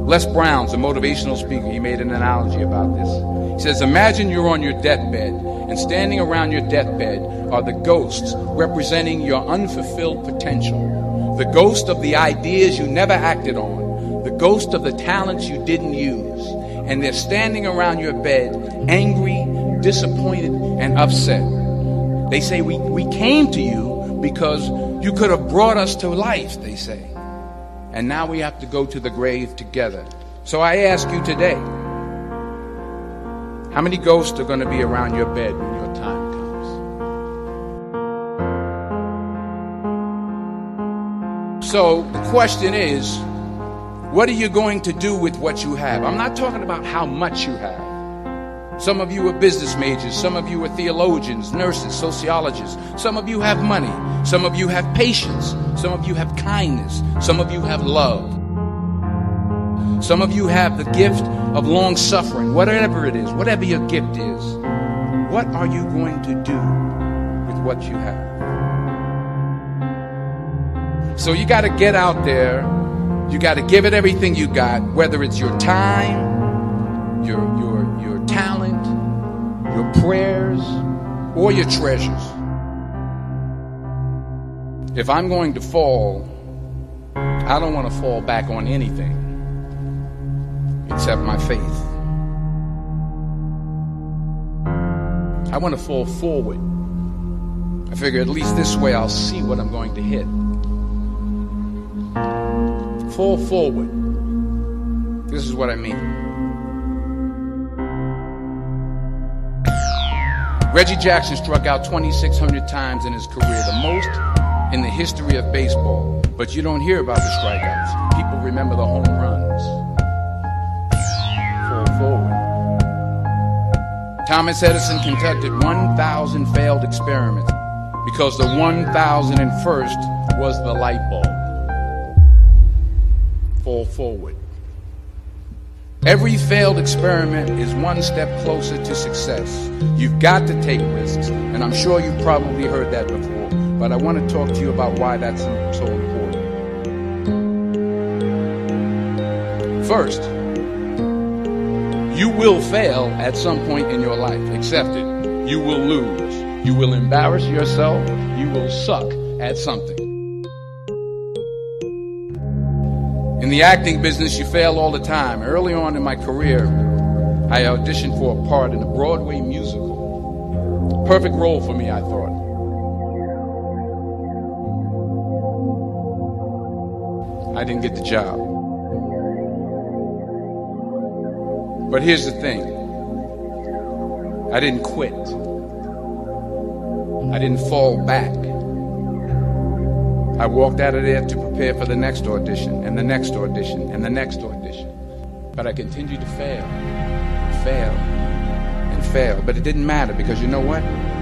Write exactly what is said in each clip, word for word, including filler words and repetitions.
Les Brown's a motivational speaker. He made an analogy about this. He says, imagine you're on your deathbed, and standing around your deathbed are the ghosts representing your unfulfilled potential. The ghost of the ideas you never acted on. The ghost of the talents you didn't use. And they're standing around your bed, angry, disappointed, and upset. They say, we, we came to you because you could have brought us to life, they say. And now we have to go to the grave together. So I ask you today, how many ghosts are going to be around your bed when your time comes? So the question is, what are you going to do with what you have? I'm not talking about how much you have. Some of you are business majors. Some of you are theologians, nurses, sociologists. Some of you have money. Some of you have patience. Some of you have kindness. Some of you have love. Some of you have the gift of long suffering. Whatever it is, whatever your gift is, what are you going to do with what you have? So you got to get out there. You got to give it everything you got, whether it's your time, your your your talent, your prayers, or your treasures. If I'm going to fall, I don't want to fall back on anything except my faith. I want to fall forward. I figure at least this way I'll see what I'm going to hit. Fall forward. This is what I mean. Reggie Jackson struck out twenty-six hundred times in his career, the most in the history of baseball. But you don't hear about the strikeouts. People remember the home runs. Fall forward. Thomas Edison conducted one thousand failed experiments because the one thousand first was the light bulb. Fall forward. Every failed experiment is one step closer to success. You've got to take risks, and I'm sure you've probably heard that before, but I want to talk to you about why that's so important. First, you will fail at some point in your life. Accept it. You will lose. You will embarrass yourself. You will suck at something. In the acting business, you fail all the time. Early on in my career, I auditioned for a part in a Broadway musical. Perfect role for me, I thought. I didn't get the job. But here's the thing. I didn't quit. I didn't fall back. I walked out of there to prepare for the next audition, and the next audition, and the next audition. But I continued to fail, and fail, and fail. But it didn't matter, because you know what?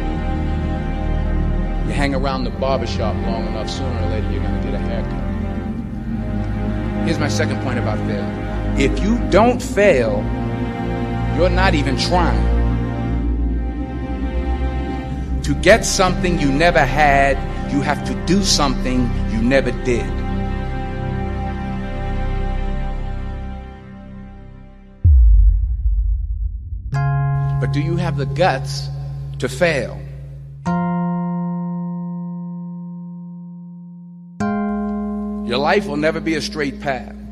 You hang around the barbershop long enough, sooner or later you're going to get a haircut. Here's my second point about failure. If you don't fail, you're not even trying. To get something you never had, you have to do something you never did. But do you have the guts to fail? Your life will never be a straight path.